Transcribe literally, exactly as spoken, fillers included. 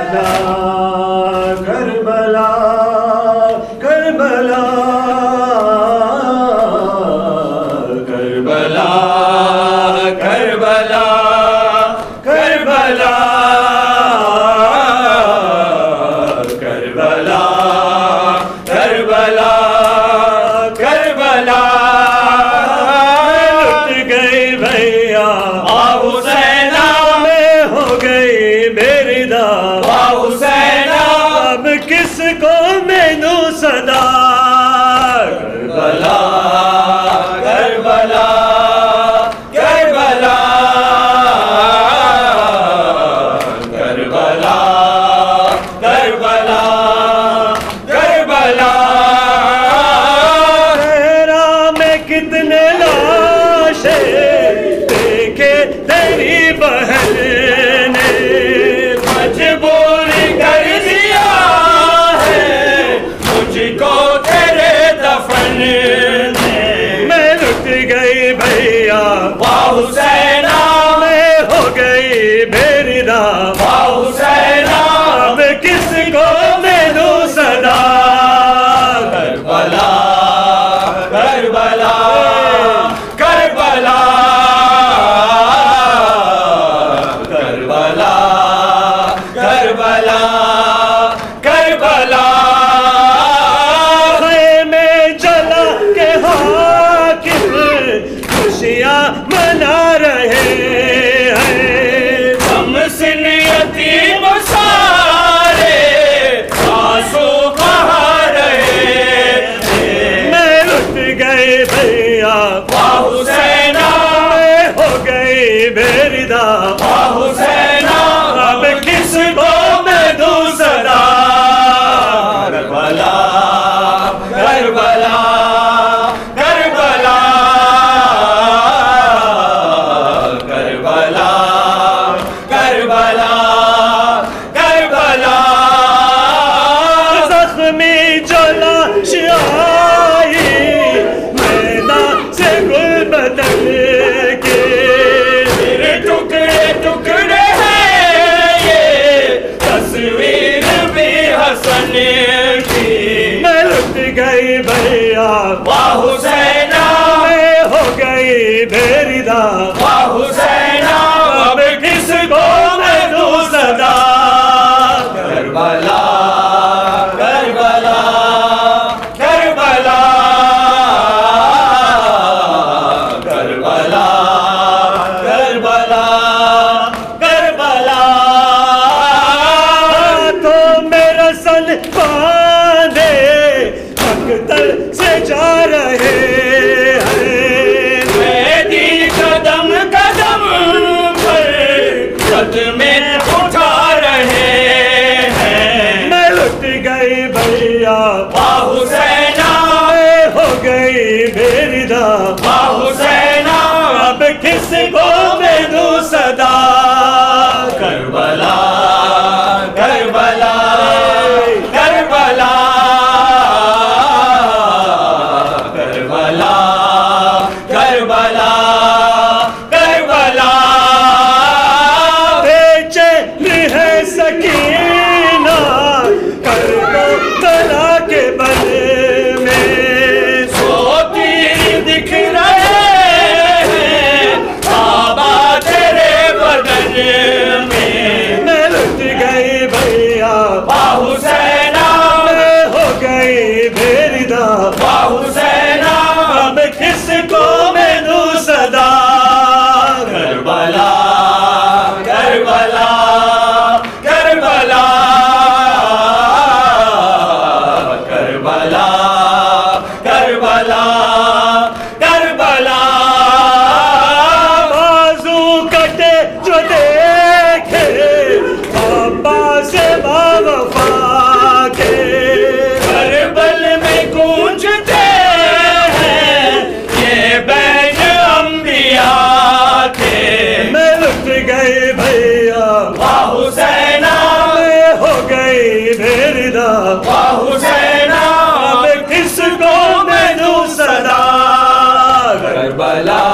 Karbala Karbala Karbala Karbala Karbala Karbala Karbala Karbala लुट गई भैया हुसैना में हो गई मेरी दावा हुसैना अब किसको मैं दूं सदा Karbala Karbala Karbala Karbala Karbala Karbala तेरा में कितने लाशें देखे तेरी बहन ने मजबूर कर दिया है मुझको तेरे दफन ने मैं लुट गई भैया वाह हुसैना में हो गई मेरी दावा हुसैना अब किसको मैं दूं सदा Karbala Karbala Karbala Karbala Karbala Karbala में जला के हाकिम खुशियाँ मना रहे हैं हम सिन यतीम सारे आंसू बहा रहे हैं मैं लुट गई भैया वाह हुसैना में हो गई मेरी दावा हुसैना अब किसको मैं दूं सदा Karbala Karbala Karbala Karbala Karbala Karbala जख्मी जला आई मैदान से गुल बदल के मेरे टुकड़े टुकड़े हैं ये तस्वीर भी हसन की मैं लुट गई भैया वाह हुसैना में हो गई मेरी दावा हुसैना अब किसको मैं दूं सदा Karbala Karbala Karbala Karbala Karbala Karbala तो मेरा सन बांधे अख्तर से जा रहे हैं मेरी कदम कदम पर कदमें उठा रहे हैं मैं लुट गई भैया वाह हुसैना में हो गई मेरी दावा हुसैना अब किसको मैं दूं सदा Karbala Karbala Karbala Karbala Karbala Karbala बेचैन है सकीना करबला के बल में सोती दिख रहे हैं बाबा तेरे बदन में मैं लुट गई भैया वाह हुसैना में हो गई मेरी दावा हुसैना अब किसको मैं दूं सदा Karbala Karbala Karbala Karbala Karbala Karbala बाजू कटे जो देखे बाबा से बावफा के करबल में गूंजते हैं ये बैन अंबिया के मैं लुट गई भैया वाह हुसैना में हो गई मेरी दावा हुसैना अब किसको मैं दूं सदा करबला